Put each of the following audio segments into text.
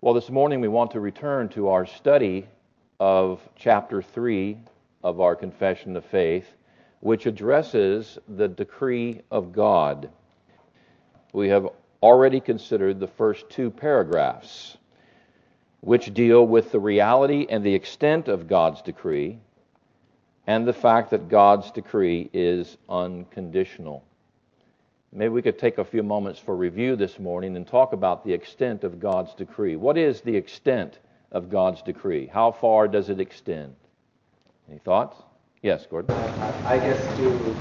Well, this morning we want to return to our study of chapter 3 of our Confession of Faith, which addresses the decree of God. We have already considered the first two paragraphs, which deal with the reality and the extent of God's decree, and the fact that God's decree is unconditional. Maybe we could take a few moments for review this morning and talk about the extent of God's decree. What is the extent of God's decree? How far does it extend? Any thoughts? Yes, Gordon? I guess to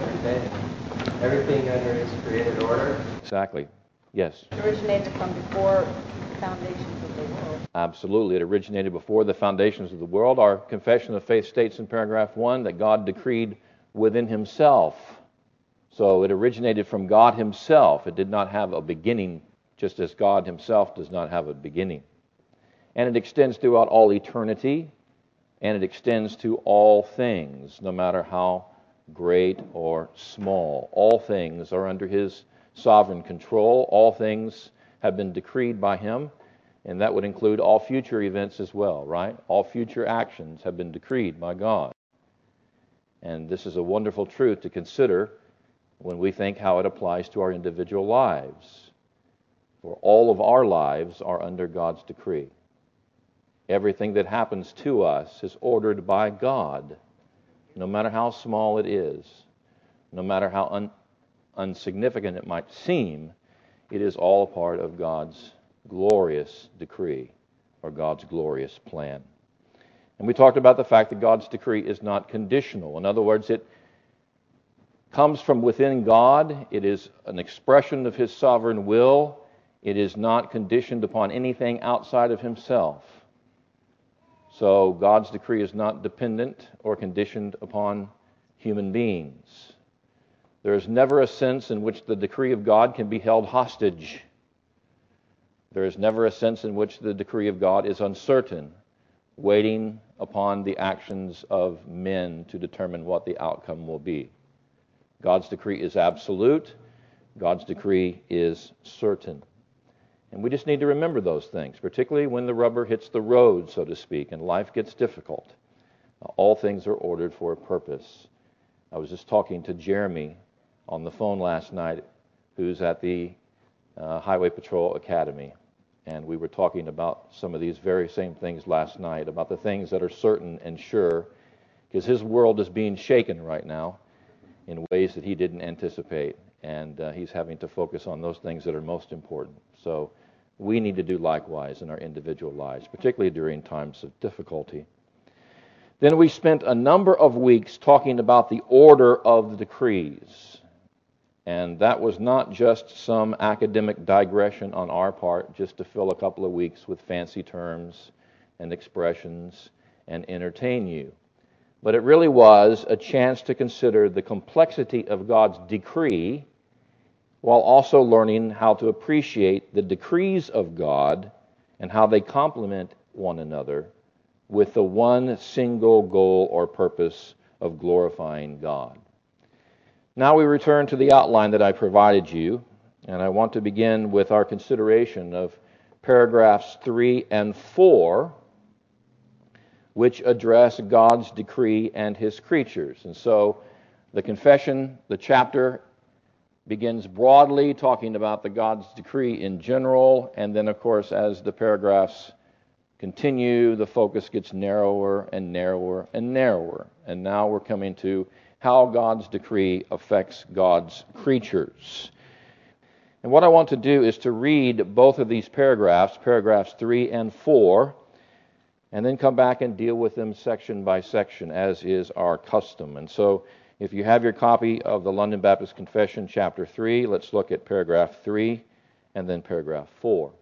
everything under His created order. Exactly. Yes. It originated from before the foundations of the world. Absolutely. It originated before the foundations of the world. Our Confession of Faith states in paragraph 1 that God decreed within Himself. So it originated from God Himself. It did not have a beginning, just as God Himself does not have a beginning. And it extends throughout all eternity, and it extends to all things, no matter how great or small. All things are under His sovereign control. All things have been decreed by Him, and that would include all future events as well, right? All future actions have been decreed by God. And this is a wonderful truth to consider when we think how it applies to our individual lives. For all of our lives are under God's decree. Everything that happens to us is ordered by God, no matter how small it is, no matter how insignificant it might seem. It is all a part of God's glorious decree, or God's glorious plan. And we talked about the fact that God's decree is not conditional. In other words, it comes from within God. It is an expression of His sovereign will. It is not conditioned upon anything outside of Himself. So God's decree is not dependent or conditioned upon human beings. There is never a sense in which the decree of God can be held hostage. There is never a sense in which the decree of God is uncertain, waiting upon the actions of men to determine what the outcome will be. God's decree is absolute. God's decree is certain. And we just need to remember those things, particularly when the rubber hits the road, so to speak, and life gets difficult. All things are ordered for a purpose. I was just talking to Jeremy on the phone last night, who's at the Highway Patrol Academy. And we were talking about some of these very same things last night, about the things that are certain and sure, because his world is being shaken right now in ways that he didn't anticipate, and he's having to focus on those things that are most important. So we need to do likewise in our individual lives, particularly during times of difficulty. Then we spent a number of weeks talking about the order of the decrees, and that was not just some academic digression on our part, just to fill a couple of weeks with fancy terms and expressions and entertain you. But it really was a chance to consider the complexity of God's decree while also learning how to appreciate the decrees of God and how they complement one another with the one single goal or purpose of glorifying God. Now we return to the outline that I provided you, and I want to begin with our consideration of paragraphs 3 and 4, which address God's decree and His creatures. And so the confession, the chapter, begins broadly talking about the God's decree in general, and then, of course, as the paragraphs continue, the focus gets narrower and narrower and narrower. And now we're coming to how God's decree affects God's creatures. And what I want to do is to read both of these paragraphs, paragraphs 3 and 4, and then come back and deal with them section by section, as is our custom. And so if you have your copy of the London Baptist Confession, chapter 3, let's look at paragraph 3 and then paragraph 4.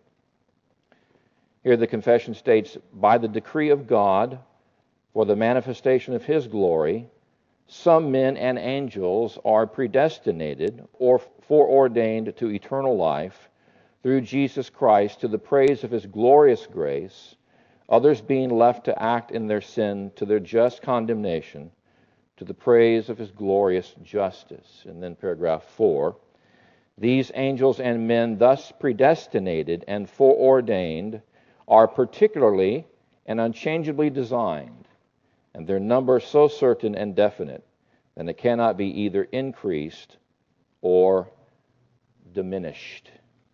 Here the confession states, "By the decree of God, for the manifestation of His glory, some men and angels are predestinated or foreordained to eternal life through Jesus Christ to the praise of His glorious grace, others being left to act in their sin to their just condemnation, to the praise of His glorious justice." And then paragraph 4, "These angels and men thus predestinated and foreordained are particularly and unchangeably designed, and their number so certain and definite that it cannot be either increased or diminished.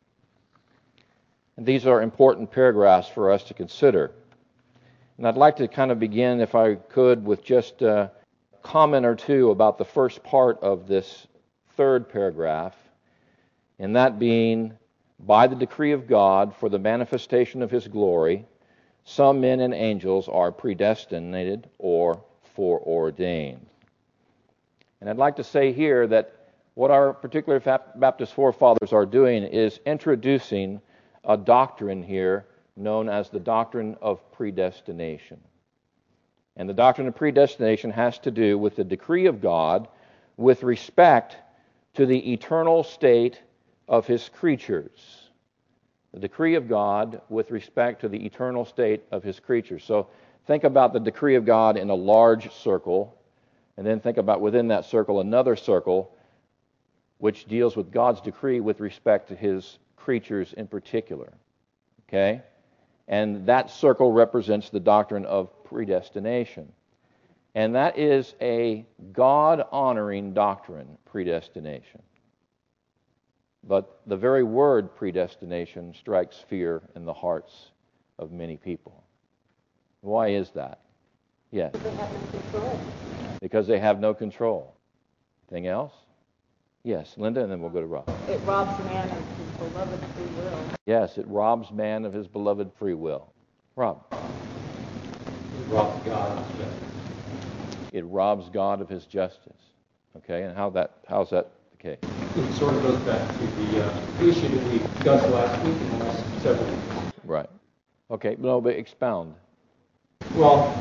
And these are important paragraphs for us to consider. And I'd like to kind of begin, if I could, with just a comment or two about the first part of this third paragraph, and that being, by the decree of God for the manifestation of His glory, some men and angels are predestinated or foreordained. And I'd like to say here that what our particular Baptist forefathers are doing is introducing a doctrine here known as the doctrine of predestination. And the doctrine of predestination has to do with the decree of God with respect to the eternal state of His creatures. The decree of God with respect to the eternal state of His creatures. So think about the decree of God in a large circle, and then think about within that circle another circle which deals with God's decree with respect to His creatures in particular. Okay? And that circle represents the doctrine of predestination. And that is a God-honoring doctrine, predestination. But the very word predestination strikes fear in the hearts of many people. Why is that? Yes. They have no control. Because they have no control. Anything else? Yes, Linda, and then we'll go to Rob. It robs man of his beloved free will. Yes, it robs man of his beloved free will. Rob. It robs God of His justice. It robs God of His justice. Okay, and how's that the case? It sort of goes back to the issue that we discussed last week and the last several weeks. Right. Okay, no, but expound. Well,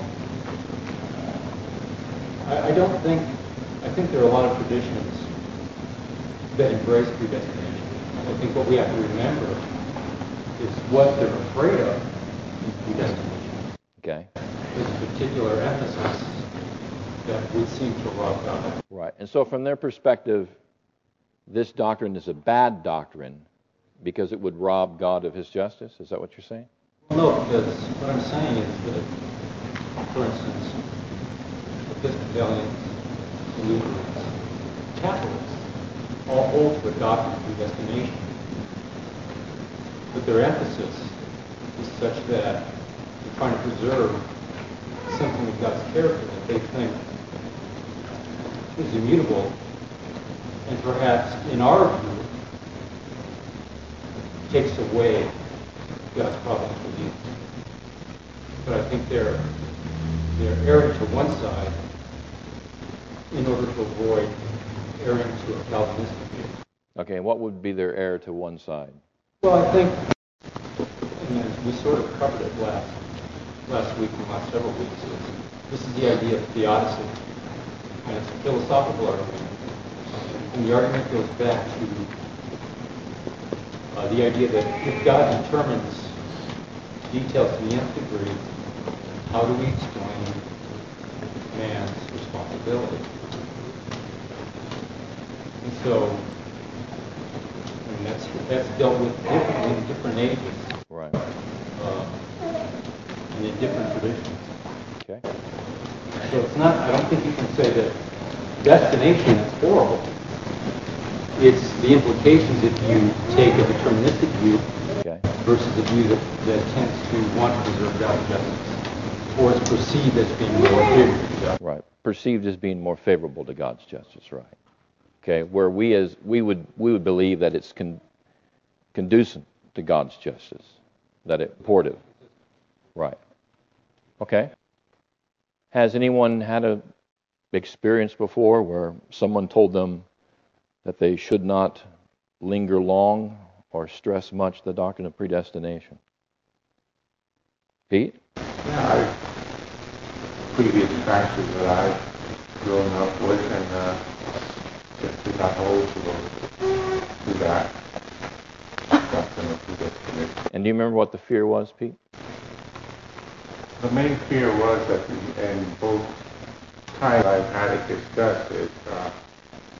I think there are a lot of traditions that embrace predestination. I think what we have to remember is what they're afraid of in predestination. Okay. There's a particular emphasis that would seem to rob God. Right. And so from their perspective, this doctrine is a bad doctrine because it would rob God of His justice? Is that what you're saying? Well, no, because what I'm saying is that, for instance, Episcopalians, Lutherans, Catholics all hold to a doctrine of predestination. But their emphasis is such that they're trying to preserve something of God's character that they think is immutable, and perhaps, in our view, takes away God's providence for you. But I think they're erring to one side in order to avoid erring to a Calvinistic view. Okay, and what would be their error to one side? Well, I think, and we sort of covered it last week and the last several weeks, this is the idea of theodicy. And it's a philosophical argument. And the argument goes back to the idea that if God determines details to the nth degree, how do we explain man's responsibility? And so, I mean, that's dealt with differently in different ages. Right. And in different traditions. Okay. So it's not, I don't think you can say that destination is horrible. It's the implications if you take a deterministic view versus a view that tends to want to preserve God's justice, or is perceived as being more favorable to God. Right. Perceived as being more favorable to God's justice, right. Okay, where we would believe that it's conducive to God's justice, that it's supportive. Right. Okay. Has anyone had an experience before where someone told them that they should not linger long or stress much the doctrine of predestination? Pete? Yeah, previous pastors that I've grown up with, and just did not hold to that doctrine of predestination. And do you remember what the fear was, Pete? The main fear was that in both times I've had it discussed is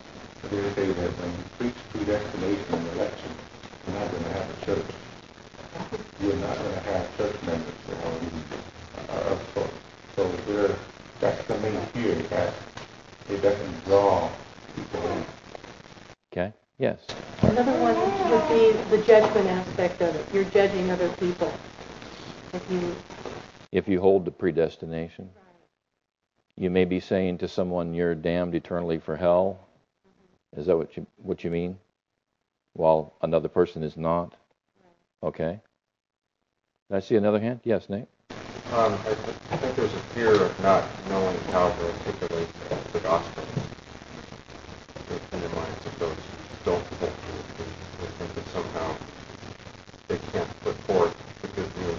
they say that when you preach predestination and election, you're not going to have a church. you're not going to have church members of sorts. So that's the main fear, that it doesn't draw people in. Okay? Yes. Another one would be the judgment aspect of it. You're judging other people. If you hold to predestination, you may be saying to someone, you're damned eternally for hell. Is that what you mean? While another person is not? Okay. Did I see another hand? Yes, Nate? I think there's a fear of not knowing how to articulate the gospel in the minds of those who don't hold to it. They think that somehow they can't put forth the good news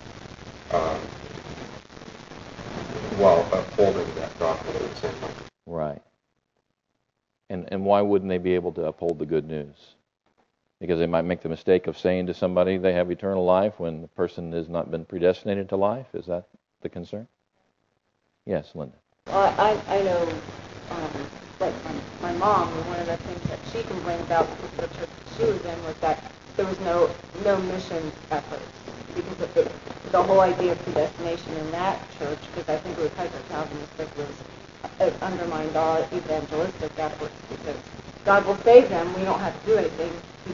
while upholding that gospel at the same time. Right. And why wouldn't they be able to uphold the good news? Because they might make the mistake of saying to somebody they have eternal life when the person has not been predestinated to life? Is that the concern? Yes, Linda. I know, like my mom, one of the things that she complained about with the church that she was in was that there was no mission efforts, because of the whole idea of predestination in that church, because I think it was hyper-Calvinistic, it undermined all evangelistic efforts, because God will save them, we don't have to do anything, we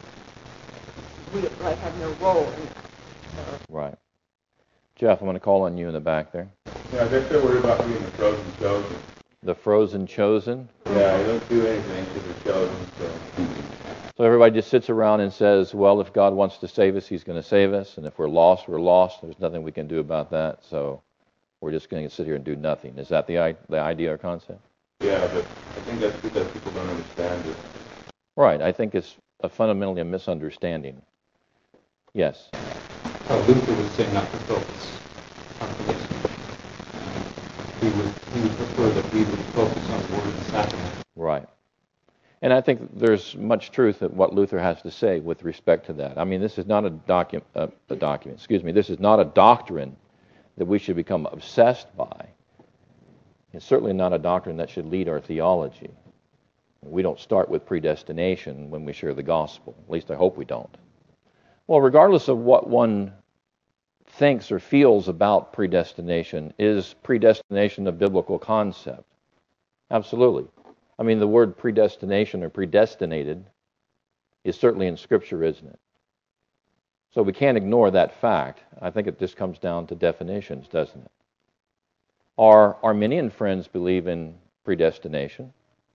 have no role in that. So. Right. Jeff, I'm going to call on you in the back there. Yeah, they're still worried about being the frozen chosen. The frozen chosen? Yeah, they don't do anything because they're chosen. So everybody just sits around and says, well, if God wants to save us, he's going to save us. And if we're lost, we're lost. There's nothing we can do about that. So we're just going to sit here and do nothing. Is that the idea or concept? Yeah, but I think that's because people don't understand it. Right. I think it's fundamentally a misunderstanding. Yes. Luther would say not to focus on predestination. He would prefer that we would focus on the Word and Sacrament. Right. And I think there's much truth in what Luther has to say with respect to that. I mean, this is not this is not a doctrine that we should become obsessed by. It's certainly not a doctrine that should lead our theology. We don't start with predestination when we share the gospel. At least I hope we don't. Well, regardless of what one thinks or feels about predestination, is predestination a biblical concept? Absolutely. I mean, the word predestination or predestinated is certainly in Scripture, isn't it? So we can't ignore that fact. I think it just comes down to definitions, doesn't it? Our Arminian friends believe in predestination,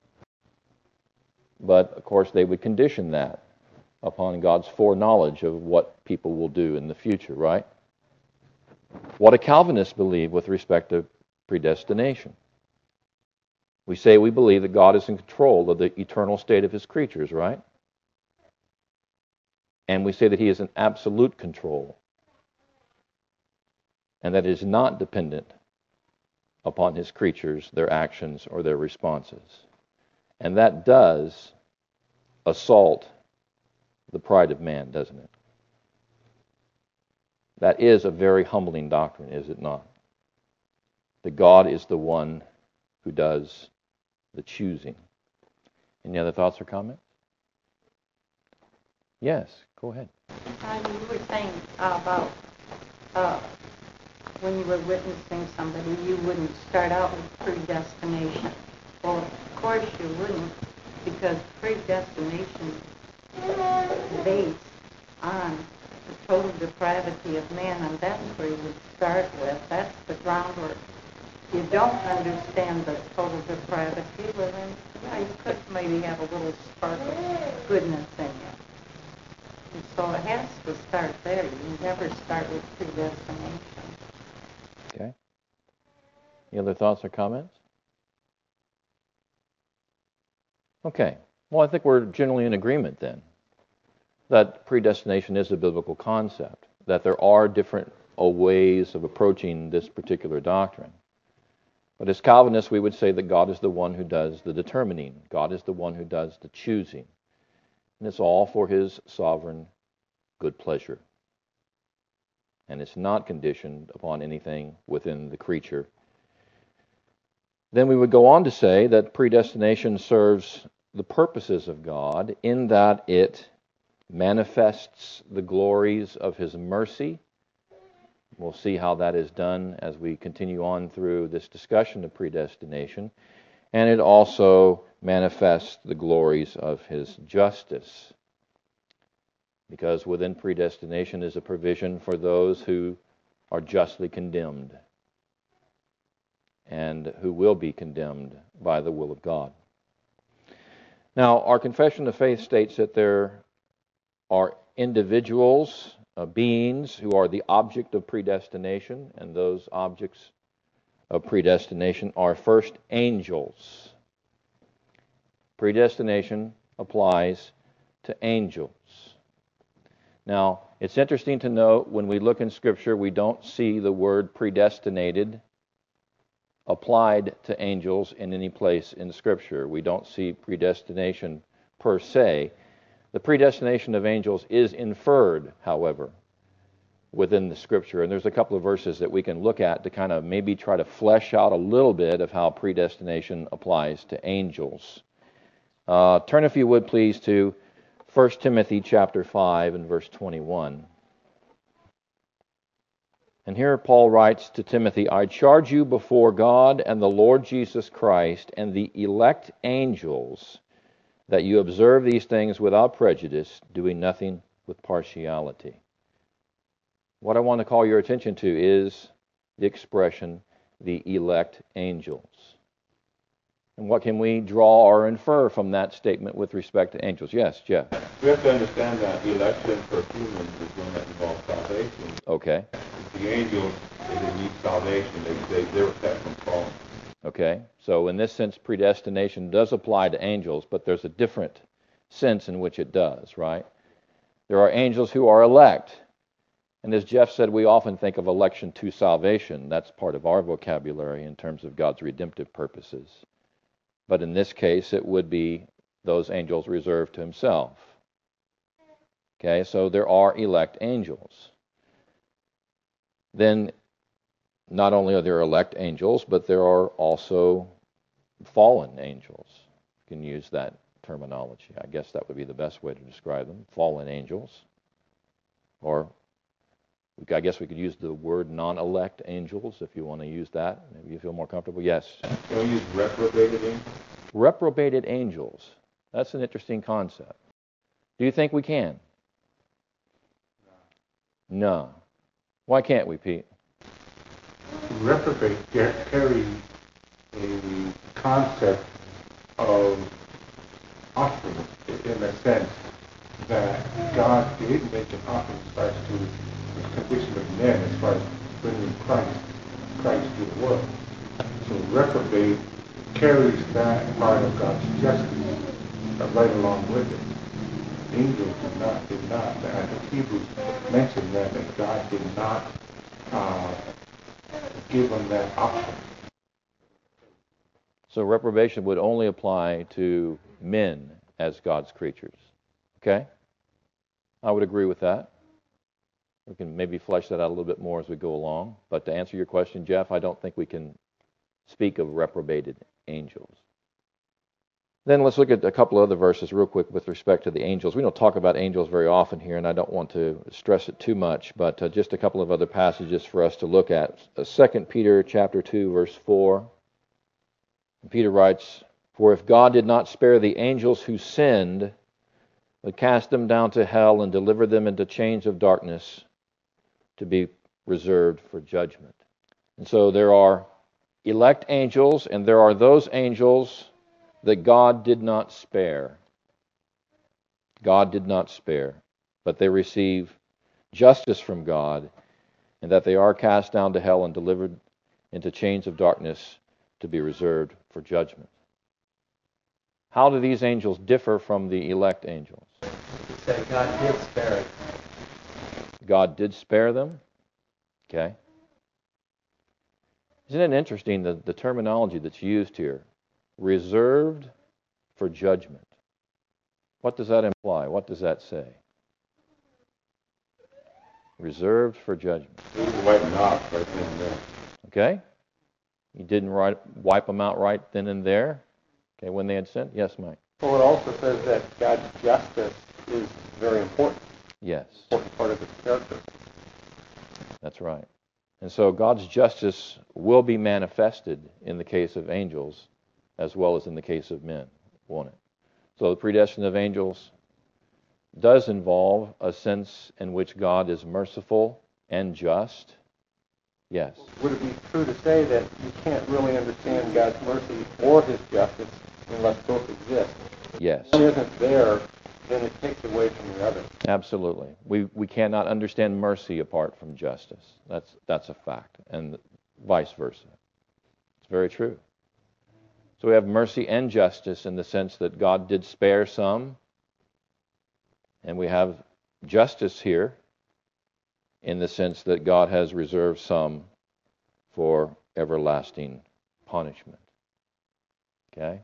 but of course they would condition that upon God's foreknowledge of what people will do in the future, right? What do Calvinists believe with respect to predestination? We say we believe that God is in control of the eternal state of his creatures, right? And we say that he is in absolute control, and that it is not dependent upon his creatures, their actions, or their responses. And that does assault the pride of man, doesn't it? That is a very humbling doctrine, is it not? That God is the one who does the choosing. Any other thoughts or comments? Yes, go ahead. You were saying about when you were witnessing somebody, you wouldn't start out with predestination. Well, of course you wouldn't, because predestination is based on the total depravity of man, and that's where you would start with. That's the groundwork. If you don't understand the total depravity, well then, you could maybe have a little spark of goodness in you. And so it has to start there. You never start with predestination. Okay. Any other thoughts or comments? Okay. Well, I think we're generally in agreement then that predestination is a biblical concept, that there are different ways of approaching this particular doctrine. But as Calvinists, we would say that God is the one who does the determining. God is the one who does the choosing. And it's all for his sovereign good pleasure. And it's not conditioned upon anything within the creature. Then we would go on to say that predestination serves the purposes of God in that it manifests the glories of his mercy. We'll see how that is done as we continue on through this discussion of predestination. And it also manifests the glories of his justice. Because within predestination is a provision for those who are justly condemned and who will be condemned by the will of God. Now, our confession of faith states that there are individuals, beings who are the object of predestination, and those objects of predestination are first angels. Predestination applies to angels. Now, it's interesting to note when we look in Scripture, we don't see the word predestinated applied to angels in any place in Scripture. We don't see predestination per se. The predestination of angels is inferred, however, within the Scripture. And there's a couple of verses that we can look at to kind of maybe try to flesh out a little bit of how predestination applies to angels. Turn, if you would, please, to 1 Timothy chapter 5 and verse 21. And here Paul writes to Timothy, I charge you before God and the Lord Jesus Christ and the elect angels that you observe these things without prejudice, doing nothing with partiality. What I want to call your attention to is the expression, the elect angels. And what can we draw or infer from that statement with respect to angels? Yes, Jeff? We have to understand that election for humans is one that involves salvation. Okay. The angels, they didn't need salvation. They were set from falling. Okay. So in this sense, predestination does apply to angels, but there's a different sense in which it does, right? There are angels who are elect. And as Jeff said, we often think of election to salvation. That's part of our vocabulary in terms of God's redemptive purposes. But in this case, it would be those angels reserved to himself. Okay, so there are elect angels. Then, not only are there elect angels, but there are also fallen angels. You can use that terminology. I guess that would be the best way to describe them. Fallen angels. Or I guess we could use the word non-elect angels if you want to use that. Maybe you feel more comfortable. Yes? Can we use reprobated angels? Reprobated angels. That's an interesting concept. Do you think we can? No. Why can't we, Pete? Reprobate carry a concept of offering in the sense that God did make an offering as far as to the condition of men, as far as bringing Christ to the world. So reprobate carries that part of God's justice right along with it. Angels did not. I think Hebrews mentioned that God did not give them that option. So reprobation would only apply to men as God's creatures. Okay? I would agree with that. We can maybe flesh that out a little bit more as we go along. But to answer your question, Jeff, I don't think we can speak of reprobated angels. Then let's look at a couple of other verses real quick with respect to the angels. We don't talk about angels very often here, and I don't want to stress it too much, but just a couple of other passages for us to look at. 2 Peter chapter 2, verse 4. Peter writes, For if God did not spare the angels who sinned, but cast them down to hell and delivered them into chains of darkness to be reserved for judgment. And so there are elect angels, and there are those angels that God did not spare. God did not spare, but they receive justice from God, and that they are cast down to hell and delivered into chains of darkness to be reserved for judgment. How do these angels differ from the elect angels? You said God did spare it. God did spare them? Okay. Isn't it interesting the terminology that's used here? Reserved for judgment. What does that imply? What does that say? Reserved for judgment. He wiped them out right then and there. Okay? He didn't wipe them out right then and there. Okay, when they had sinned? Yes, Mike. Well, it also says that God's justice is very important Yes, part of his character. that's right. And so God's justice will be manifested in the case of angels as well as in the case of men, won't it? So the predestination of angels does involve a sense in which God is merciful and just. Yes. Would it be true to say that you can't really understand God's mercy or his justice unless both exist? Yes. If one isn't there, then it takes away from the other. Absolutely. We cannot understand mercy apart from justice. That's a fact, and vice versa. It's very true. So we have mercy and justice in the sense that God did spare some, and we have justice here in the sense that God has reserved some for everlasting punishment. Okay?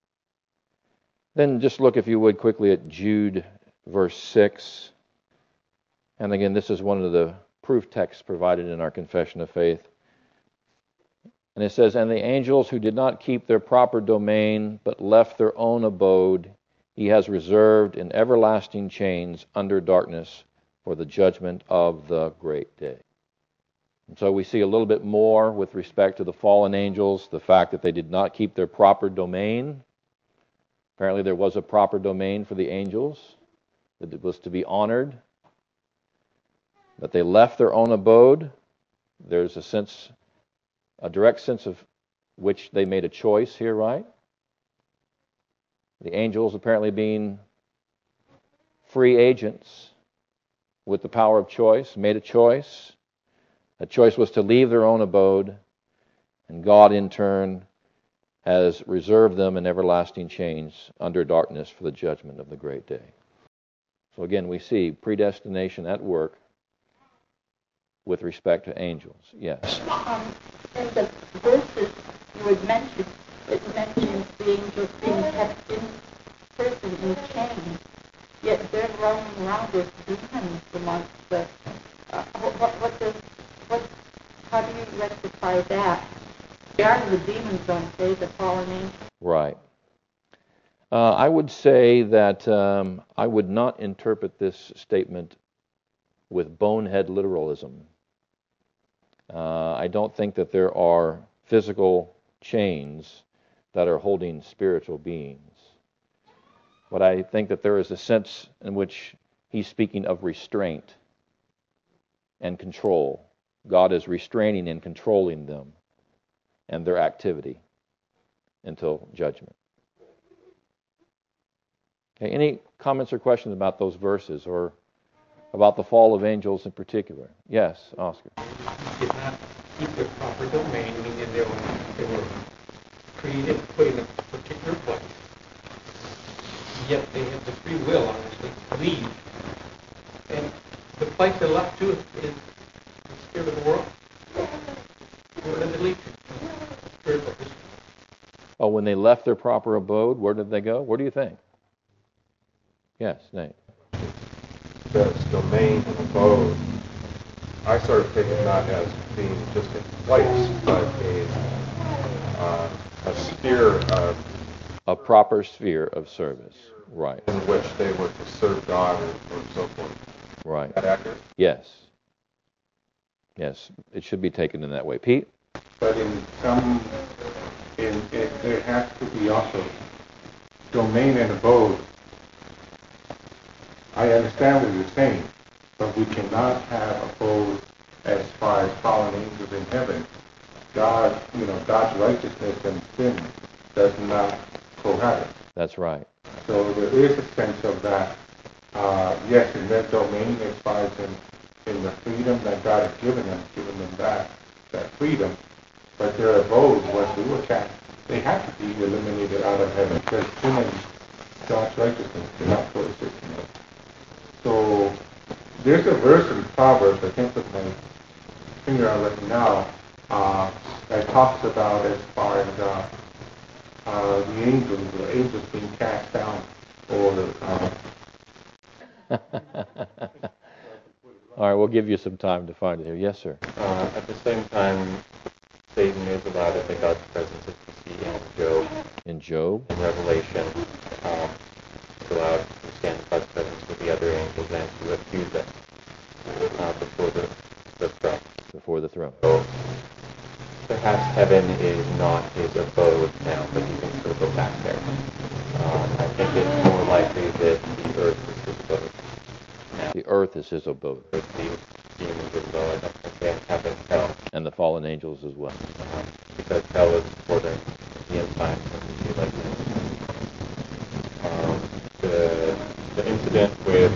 Then just look, if you would, quickly at Jude, verse 6. And again, this is one of the proof texts provided in our confession of faith. And it says, "And the angels who did not keep their proper domain, but left their own abode, he has reserved in everlasting chains under darkness for the judgment of the great day." And so we see a little bit more with respect to the fallen angels, the fact that they did not keep their proper domain. Apparently there was a proper domain for the angels that was to be honored. But they left their own abode. There's a direct sense of which they made a choice here, right? The angels apparently being free agents with the power of choice, made a choice. That choice was to leave their own abode, and God in turn has reserved them in everlasting chains under darkness for the judgment of the great day. So again, we see predestination at work with respect to angels. Yes? In the verses you had mentioned, it mentions the angels being kept in prison in chains, yet they're roaming around as demons amongst the. How do you rectify that? They are the demons, don't they, the fallen angels? Right. I would say that I would not interpret this statement with bonehead literalism. I don't think that there are physical chains that are holding spiritual beings. But I think that there is a sense in which he's speaking of restraint and control. God is restraining and controlling them and their activity until judgment. Okay, any comments or questions about those verses or about the fall of angels in particular? Yes, Oscar. Did not keep their proper domain, meaning they were created, put in a particular place. Yet they had the free will, honestly, to leave. And the place they're left to is the spirit of the world. Where did they leave to? Spirit of history. Oh, when they left their proper abode, where did they go? Where do you think? Yes, Nate. This domain and abode, I sort of take it not as being just a place, but a sphere of a proper sphere of service, right? In which they were to serve God or so forth. Right. Is that accurate? Yes. Yes, it should be taken in that way. Pete? But there has to be also domain and abode. I understand what you're saying, but we cannot have abode as far as fallen angels in heaven. God's righteousness and sin does not cohabit. That's right. So there is a sense of that. Yes, in their domain, as far as in the freedom that God has given them that freedom. But their abode, what we were cast, they have to be eliminated out of heaven because sin and God's righteousness cannot coexist in them. So there's a verse in Proverbs, I think with my finger on it now, that talks about as far as the angels being cast down or All right, we'll give you some time to find it here. Yes, sir. At the same time, Satan is allowed in God's presence, as we see in Job. In Job? In Revelation. was allowed to stand in God's presence with the other angels and to accuse us before the throne. Before the throne. So perhaps heaven is not his abode now, but he can still go back there. I think it's more likely that the earth is his abode now. The earth is his abode. The demons as well, I don't think they have in hell. And the fallen angels as well. Because hell is for the end times. The incident with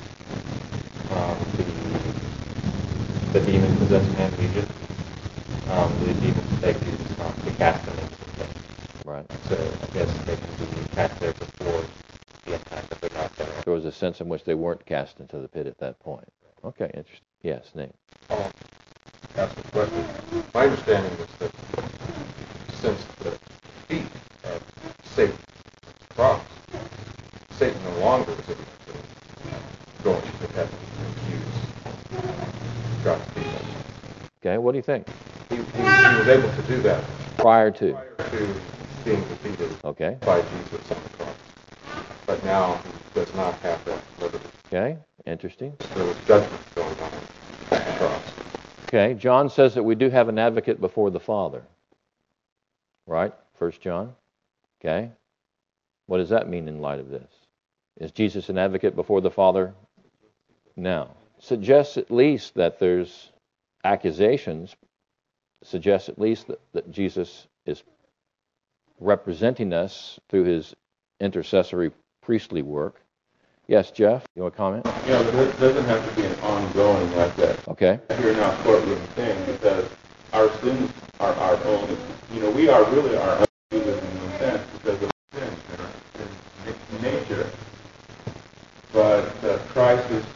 the demon-possessed man in Egypt, the demons begged Jesus to cast him into the pit. Right. So I guess they can be cast there before the end time, but they're not there. There was a sense in which they weren't cast into the pit at that point. Okay, interesting. Yes, Nate. Ask a question. My understanding is that since the defeat of Satan's cross, Satan no longer is able to go into heaven and accuse God's people. Okay, what do you think? He was able to do that Prior to. being defeated Okay. by Jesus on the cross. But now he does not have that liberty. Okay, interesting. There was judgment going on at the cross. Okay, John says that we do have an advocate before the Father. Right? 1 John. Okay. What does that mean in light of this? Is Jesus an advocate before the Father now? Suggests at least that there's accusations, suggests at least that Jesus is representing us through his intercessory priestly work. Yes, Jeff, you want to comment? Yeah, but it doesn't have to be an ongoing like that. Okay. You're not courtroom thing because our sins are our own. You know, we are really our own accusers in a sense because of sin in nature. But Christ is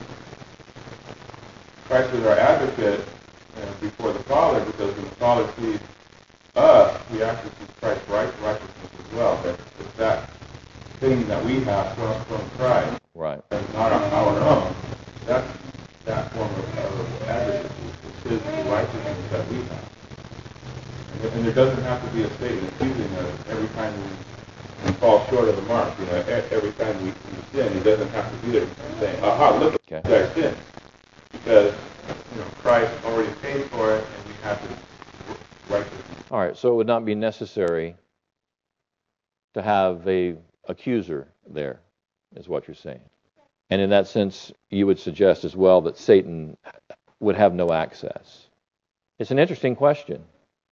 our advocate before the Father because when the Father sees us, he actually sees Christ's righteousness as well. That thing that we have from Christ, right, and not our own. That's that form of advocacy. It's his righteousness that we have, and there doesn't have to be a statement accusing us every time we fall short of the mark. You know, every time we sin, he doesn't have to be there saying, "Aha, look at that sin," because Christ already paid for it, and we have to righteousness. All right, so it would not be necessary to have a accuser there, is what you're saying. And in that sense, you would suggest as well that Satan would have no access. It's an interesting question.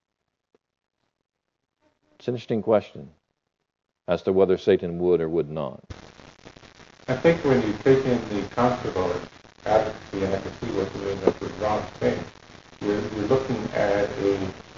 It's an interesting question as to whether Satan would or would not. I think when you take in the concept of advocacy, and I can see what you're in there with Ron's thing, you're looking at a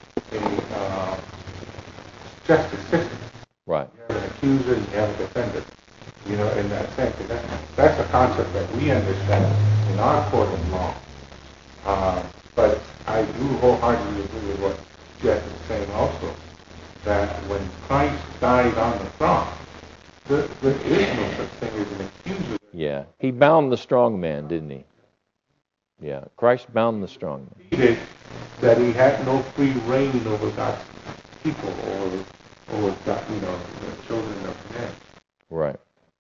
justice system. Right. You have an accuser and you have a defender. You know, in that sense, that's a concept that we understand in our court of law. But I do wholeheartedly agree with what Jeff is saying also, that when Christ died on the cross, there is no such thing as an accuser. Yeah. He bound the strong man, didn't he? Yeah. Christ bound the strong man. That he had no free reign over God's people or God, the children of men. Right.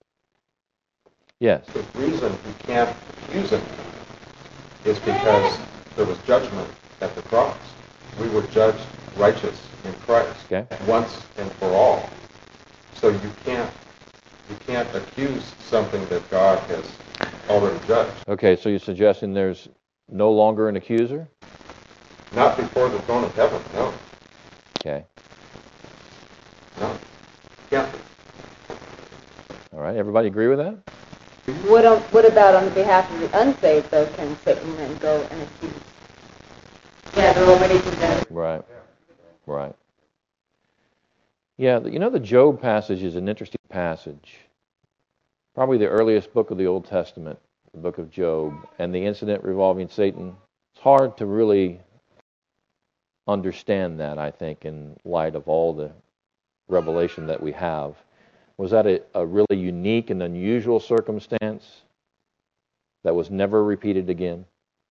Yes. The reason you can't accuse him is because there was judgment at the cross. We were judged righteous in Christ once and for all. So you can't accuse something that God has already judged. Okay, so you're suggesting there's no longer an accuser? Not before the throne of heaven, no. Okay. No. Yeah. All right, everybody agree with that? What about on behalf of the unsaved, though? Can Satan then go and accuse? Yeah, they're already condemned. Right. Right. Yeah, the Job passage is an interesting passage. Probably the earliest book of the Old Testament, the book of Job, and the incident revolving Satan. It's hard to really understand that, I think, in light of all the revelation that we have. Was that a really unique and unusual circumstance that was never repeated again?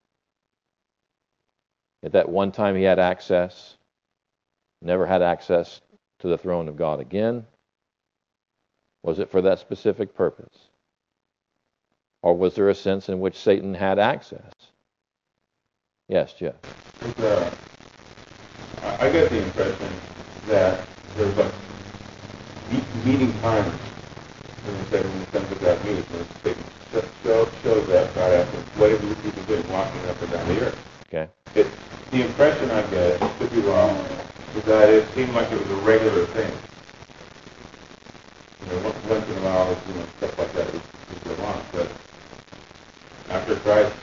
At that one time he had access, never had access to the throne of God again. Was it for that specific purpose? Or was there a sense in which Satan had access? Yes, Jeff. I get the impression that there's a meeting time in the sense of that meeting. It shows that God after what have you people been walking up and down the earth? Okay. The impression I get, could be wrong, is that it seemed like it was a regular thing. Once in a while, stuff like that would go on. But after Christ,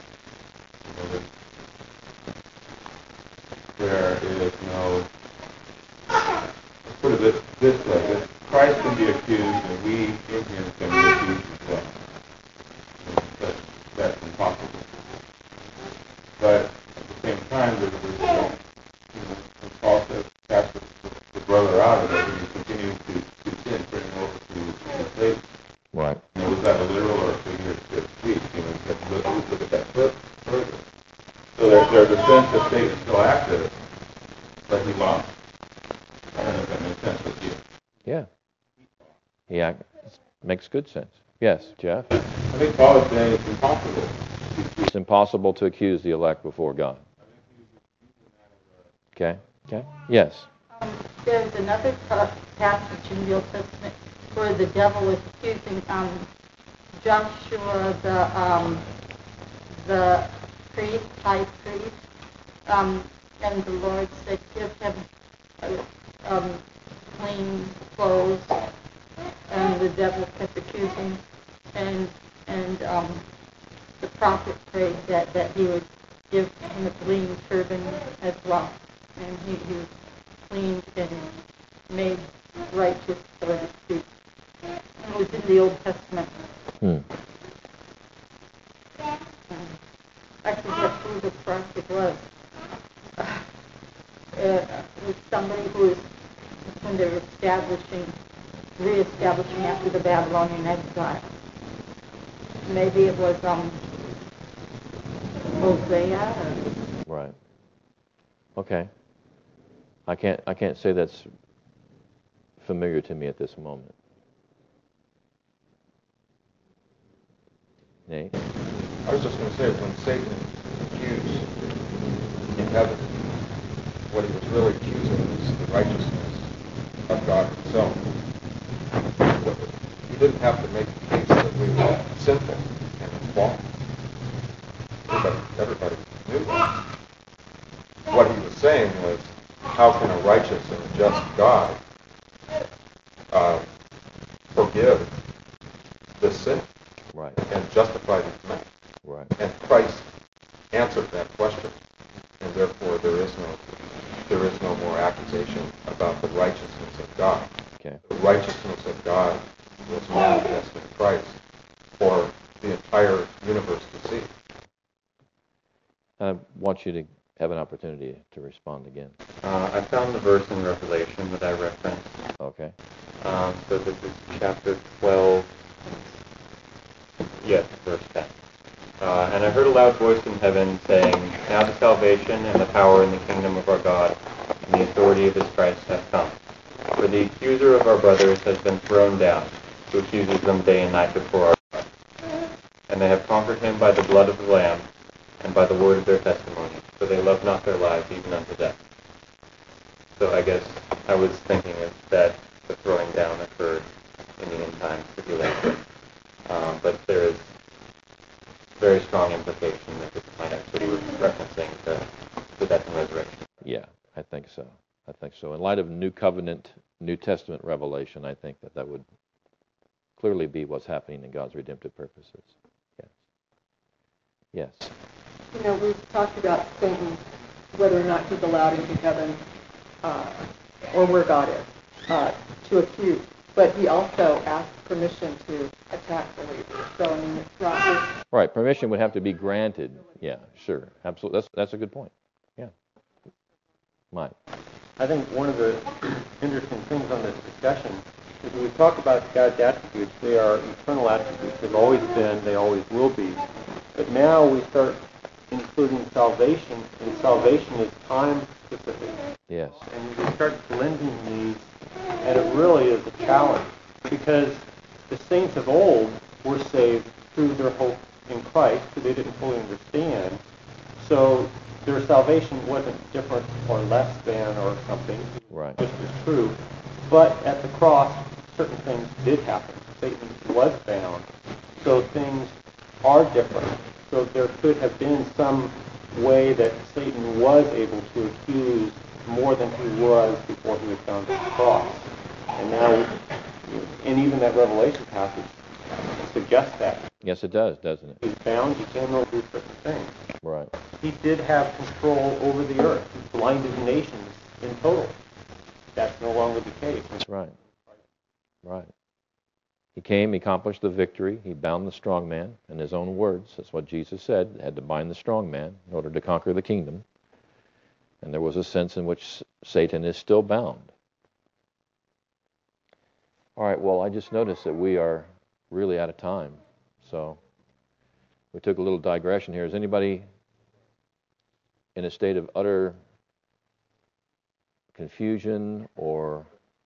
there is no, let's put it this way, that Christ can be accused and we in him can be accused as well. That's impossible. But at the same time, when Paul says, cast the brother out of it, and he continues to sin, turning over to Satan. Right. Was that a literal or a figurative speech? Let's look at that further. So there's a sense that Satan is still active, but he lost. I don't know if that makes sense with you. Yeah. Yeah, makes good sense. Yes, Jeff? I think Paul is saying it's impossible. It's impossible to accuse the elect before God. Okay? Yes. There's another passage in the Old Testament where the devil was accusing Joshua, the high priest, and the Lord said, give him clean clothes, and the devil kept accusing, and the prophet prayed that he would give him a clean turban as well, and he was cleaned and made righteous, so to speak. It was in the Old Testament. I forget who the prophet was. It was somebody who was, when they were reestablishing after the Babylonian exile. Maybe it was Hosea. Right. Okay. I can't say that's familiar to me at this moment. Nate? I was just going to say, when Satan accused in heaven, what he was really accusing was the righteousness of God himself. He didn't have to make the case that we were sinful and flawed. Everybody knew that. What he was saying was, how can a righteous and a just God forgive this sin? Right. And justify these men? Right. And Christ answered that question, and therefore there is no more accusation about the righteousness of God. Okay. The righteousness of God was manifest in Christ for the entire universe to see. I want you to have an opportunity to respond again. I found the verse in Revelation that I referenced. Okay. So this is chapter 12. Yes, verse 10. And I heard a loud voice in heaven saying, now the salvation and the power and the kingdom of our God and the authority of his Christ have come. For the accuser of our brothers has been thrown down, who accuses them day and night before our God. And they have conquered him by the blood of the Lamb and by the word of their testimony, for they love not their lives even unto death. So I guess I was thinking that the throwing down occurred in the end time tribulation. But there is very strong implication that this might actually be referencing the death and resurrection. Yeah, I think so. In light of New Covenant, New Testament revelation, I think that would clearly be what's happening in God's redemptive purposes. Yes. We've talked about Satan, whether or not he's allowed into heaven or where God is, to accuse. But he also asks permission to attack believers. So, it's not just... Right, permission would have to be granted. Yeah, sure. Absolutely. That's a good point. Yeah. Mike. I think one of the interesting things on this discussion is when we talk about God's attributes, they are eternal attributes. They've always been, they always will be. But now we start including salvation, and salvation is time-specific. Yes. And we start blending these, and it really is a challenge. because the saints of old were saved through their hope in Christ, who they didn't fully understand. So their salvation wasn't different or less than or something. Right. Just as true. But at the cross, certain things did happen. Satan was bound. So things are different. So there could have been some way that Satan was able to accuse more than he was before he was found at the cross. And now, and even that Revelation passage suggests that. Yes, it does, doesn't it? He's bound, he cannot do certain things. Right. He did have control over the earth. He blinded nations in total. That's no longer the case. That's right. Right. He came, he accomplished the victory, he bound the strong man, in his own words. That's what Jesus said. They had to bind the strong man in order to conquer the kingdom. And there was a sense in which Satan is still bound. All right, well, I just noticed that we are really out of time. So we took a little digression here. Is anybody in a state of utter confusion or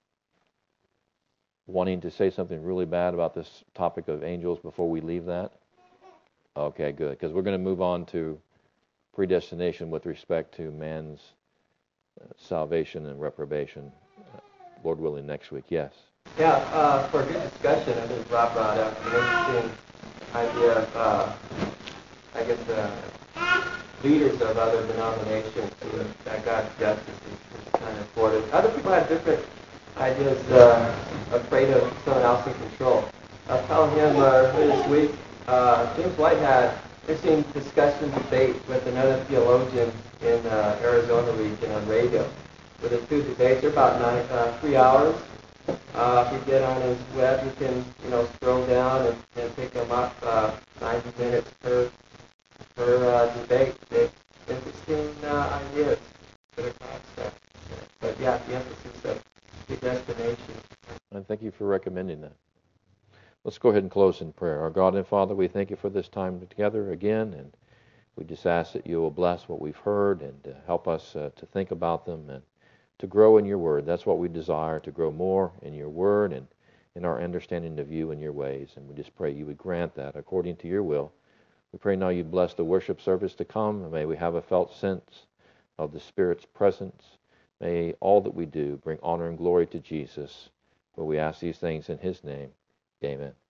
wanting to say something really bad about this topic of angels before we leave that? Okay, good, because we're going to move on to predestination with respect to man's salvation and reprobation, Lord willing, next week. Yes? Yeah, for a good discussion, I think Rob brought up an interesting idea of, leaders of other denominations that God's justice is kind of afforded. Other people have different ideas, afraid of someone else in control. I was telling him this week, James White had an interesting discussion debate with another theologian in Arizona region on radio. With the two debates, they're about 3 hours. If you get on his web, you can, scroll down and pick them up 90 minutes per debate. It's interesting ideas for the concept. But yeah, the emphasis of predestination. And thank you for recommending that. Let's go ahead and close in prayer. Our God and Father, we thank you for this time together again, and we just ask that you will bless what we've heard and help us to think about them and to grow in your word. That's what we desire, to grow more in your word and in our understanding of you and your ways. And we just pray you would grant that according to your will. We pray now you bless the worship service to come, and may we have a felt sense of the Spirit's presence. May all that we do bring honor and glory to Jesus. For we ask these things in his name. Amen.